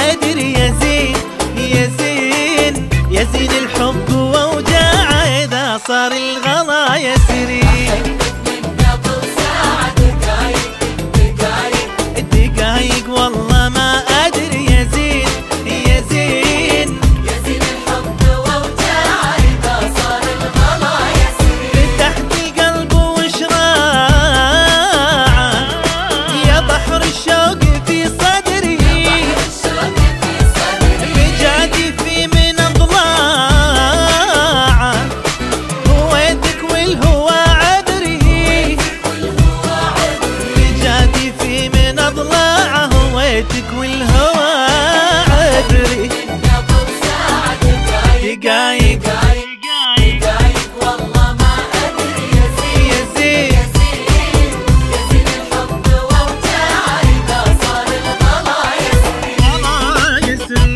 أدري يا زين يا زين يا زين الحب ووجاعه إذا صار الغلا يسري. دقايق والله ما أدري يا زين يا زين يا زين الحب ووجاعه إذا صار الغلا يسري. فتحت القلب وشراعه يا بحر الشوق في صدري فجعتي في من أضلاعه هويتك والهوى عذري فجعتي في من أضلاعه هويتك والهوى عذري. دقايق دقايق والله ما أدري يا زين يا زين يا زين الحب ووجاعه إذا صار الغلا يسري. يسري.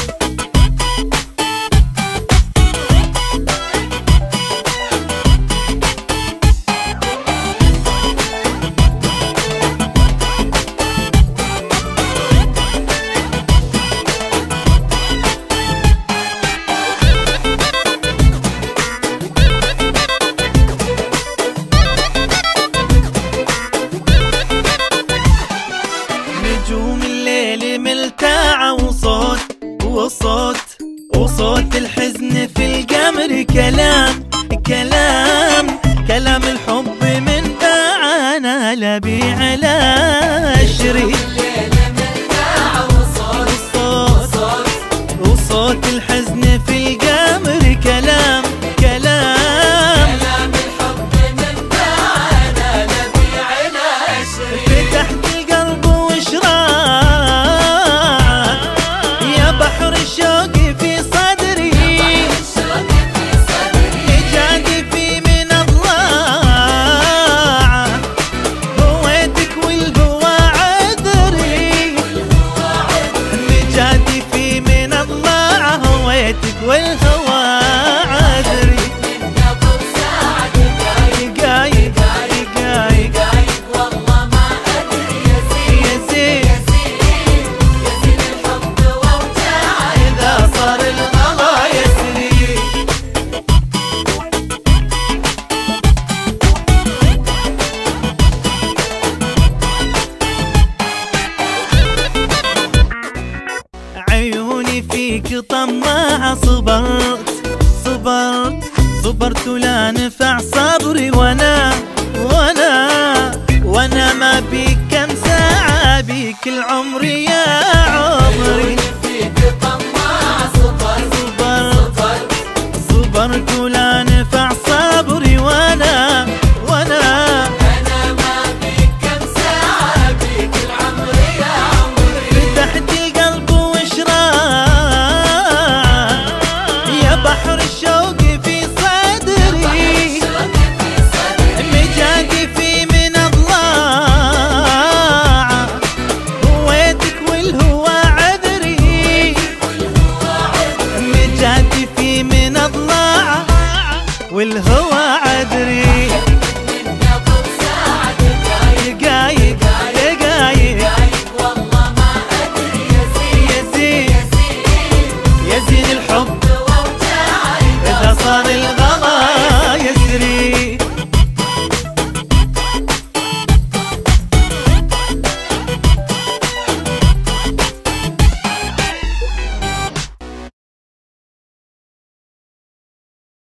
نجوم الليل ملتاعة وصوت الحزن في القمر كلام الحب من باعنا لا بيع لا شري. وصوت الحزن في القمر كلام الحب من بعنا نبيع لا شري. فتحت القلب وشراعه يا بحر الشوق في صدري اجعدي في من أضلاعه هويتك والهوى عذري اجعدي في من أضلاعه هويتك والهوى عذري. دقايق والله ما أدري يا زين يا زين يا زين الحب ووجاعه إذا صار الغلا يسري. عيوني فيك طماعة صبرت لا نفع صبري وانا ما بيك كم ساعة بيك العمر يا عود.